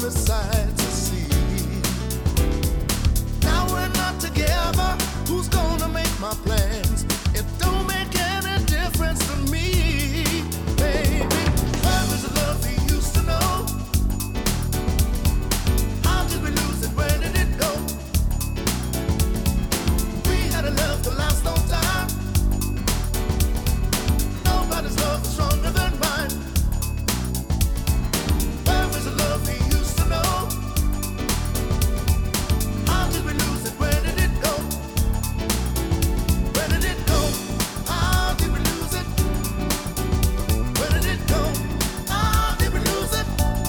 summer sight to see. Now we're not together. Who's gonna make my plans? It don't make any difference to me, baby. Where is the love we used to know? How did we lose it? Where did it go? We had a love to last no time. Nobody's love is stronger than mine. Where is the love we used to know? How did we lose it? Where did it go? Where did it go? How did we lose it? Where did it go? How did we lose it?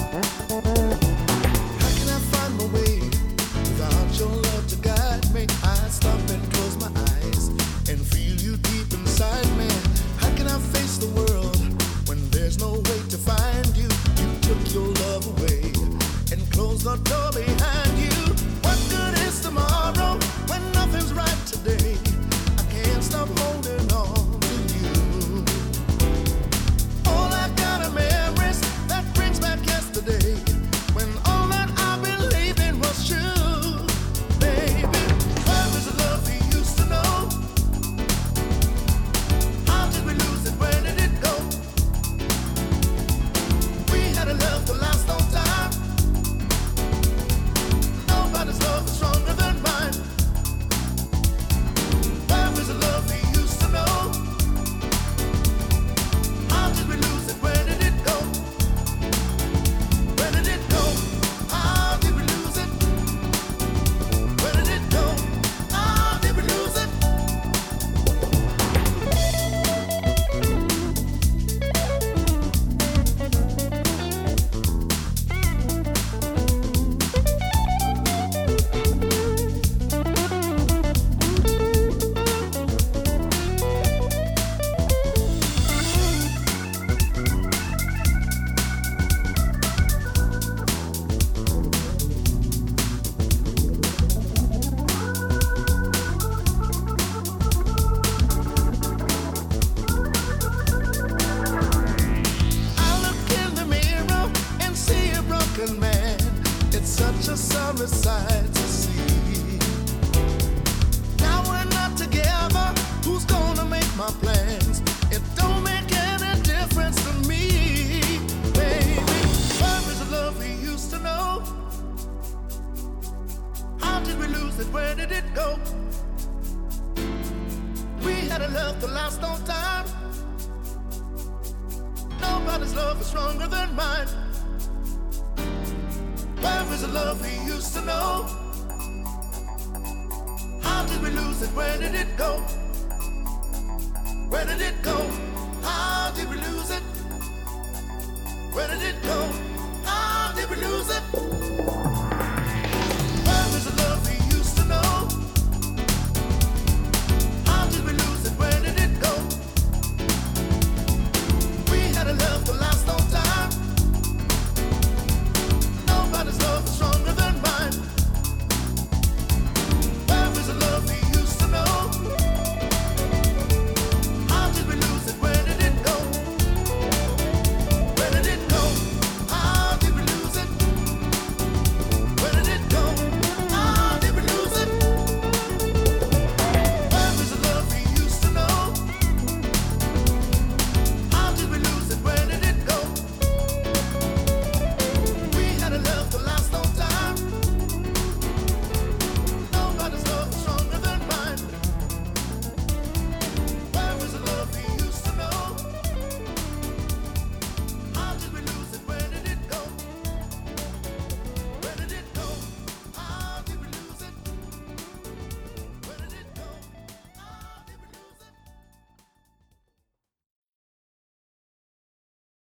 How can I find my way without your love to guide me? I stop and close my eyes and feel you deep inside me. How can I face the world when there's no way to find you? You took your love away and closed the door behind you. What good is tomorrow when nothing's right today? I can't stop holding on to you. All I got are memories that brings back yesterday, when all that I believed in was true. Baby, where is the love we used to know? How did we lose it? Where did it go? We had a love to last no time. Nobody's love is stronger than mine. Where is the love we used to know? How did we lose it? Where did it go? Where did it go? How did we lose it? Where did it go? How did we lose it? I look in the mirror and see a broken man. It's such a sorry sight to see. Now we're not together. Who's gonna make my plans? It don't make any difference to me, baby. Where is the love we used to know? How did we lose it? Where did it go? We had a love to last no time. Nobody's love is stronger than mine. Where is the love we used to know? How did we lose it? Where did it go? Where did it go? How did we lose it? Where did it go? How did we lose it?